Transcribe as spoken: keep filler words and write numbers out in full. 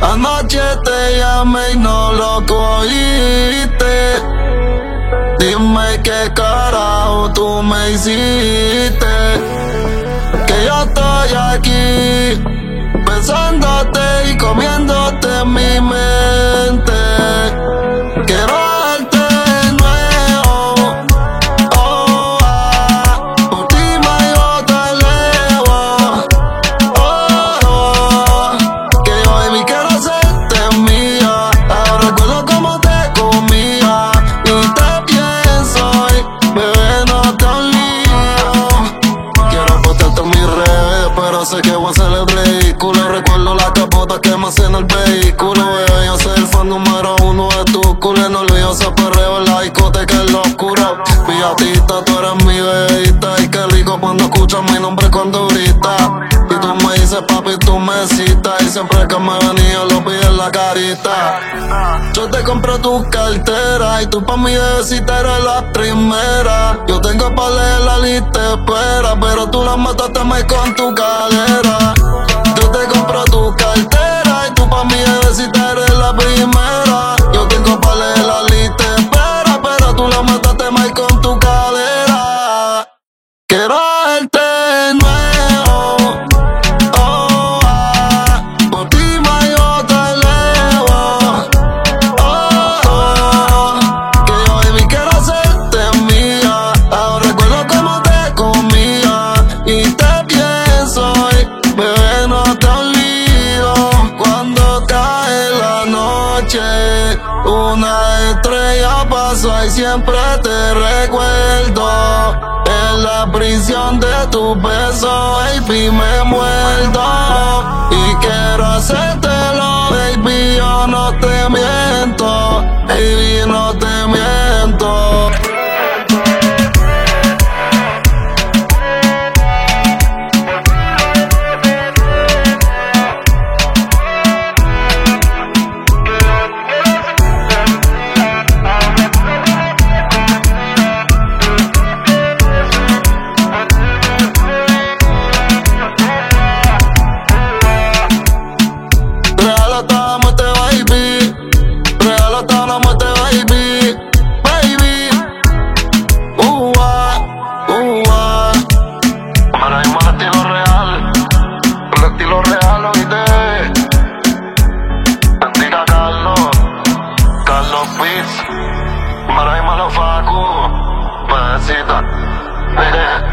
Anoche te llamé y no lo cogiste. Dime qué carajo tú me hiciste. Que yo estoy aquí pensándote y comiéndote en mi mente. Quiero verte de nuevo. Oh, ah, por ti me yo te elevo. Oh, oh, que yo baby quiero hacerte mía. Ahora recuerdo cómo te comía y te pienso y bebé no te olvido. Quiero postarte en mis redes, pero sé que voy a hacer el ridículo. Recuerdo las capotas que me hacen el vehículo. Bebé, yo soy el fan número uno de tu culo. No olvido ese perreo en la discoteca en lo oscuro. Mi gatita, tú eres mi bebita. Y qué rico cuando escuchas mi nombre cuando gritas. Y tú me dices papi, tú me citas. Y siempre que me venía lo pides en la carita. Yo te compro tu cartera y tú pa' mi bebecita eres la primera. Yo tengo pa' leer la lista de espera, pero tú la mataste más con tu cadera. Yo te compro tu cartera y tú pa' mi bebecita eres la primera. Yo tengo pa' leer la lista de espera, pero tú la mataste más con tu cadera. Quiero verte de nuevo. Oh, ah, por ti más yo te elevo. Oh, oh, que yo baby quiero hacerte mía. Ahora recuerdo cómo te comía y te pienso y bebé no te olvido. Cuando cae la noche una estrella pasa y siempre te recuerdo. En la prisión de tu beso, baby, me muerdo. Y quiero hacértelo, baby, yo no te miento. Baby, no te miento. Maray Malafaco, Masita,